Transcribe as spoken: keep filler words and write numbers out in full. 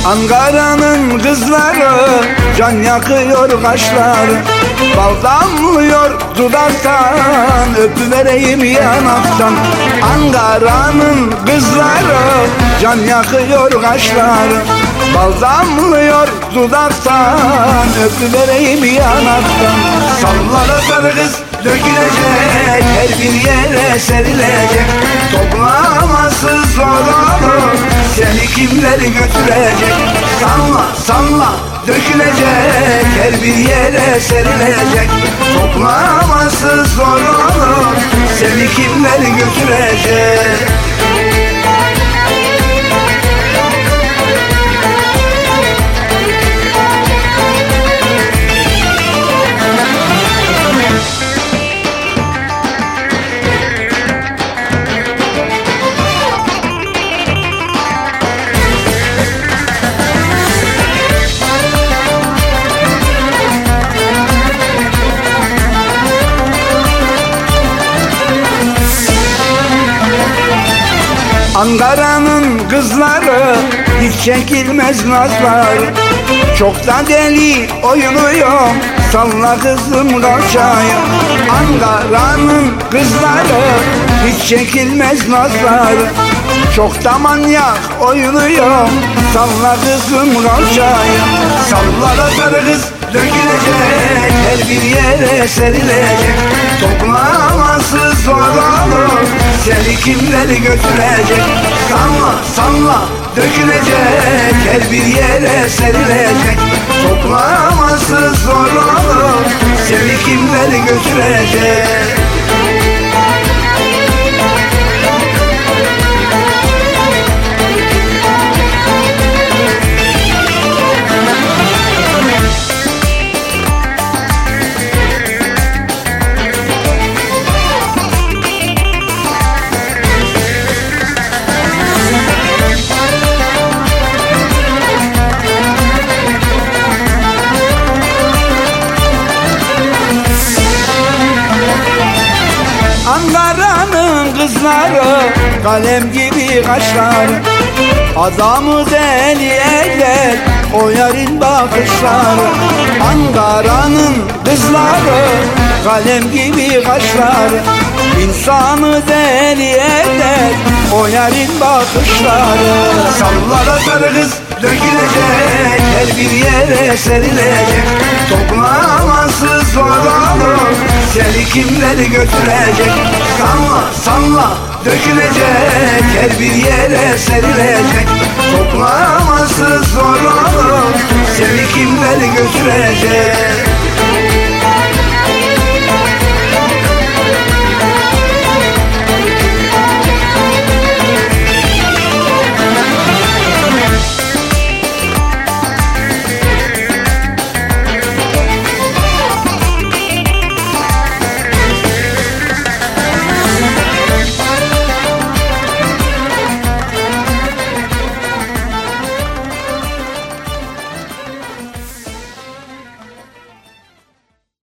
Ankara'nın kızları can yakıyor kaşları, bal damlıyor dudaktan, öpüvereyim yanaktan. Ankara'nın kızları can yakıyor kaşları, bal damlıyor dudaktan, öpüvereyim yanaktan. Sallara sarı kız dökülecek, her bir yere serilecek. Toplaması zor olur, seni kimler götürecek? Salla salla dökülecek, her bir yere serilecek. Toplaması zor olur, seni kimler götürecek? Ankara'nın kızları hiç çekilmez nazlar, çok da deli oynuyor, salla kızım kalçayı. Ankara'nın kızları hiç çekilmez nazlar, çok da manyak oynuyor, salla kızım kalçayı. Sallara sarı kız dökülecek, her bir yere serilecek. Toplaması zor olur, seni kimler götürecek? Salla salla dökülecek, her bir yere serilecek. Toplaması zor olur, seni kimler götürecek? Ankara'nın kızları kalem gibi kaşları, adamı deli eder o yarın bakışları. Ankara'nın kızları kalem gibi kaşları, insanı deli eder o yarın bakışları. Sallara sarı kız dökülecek, her bir yere serilecek. Toplaması zor olur, seni kimler götürecek? Salla salla dökülecek, her bir yere serilecek. Toplaması zor olur, seni kimler götürecek?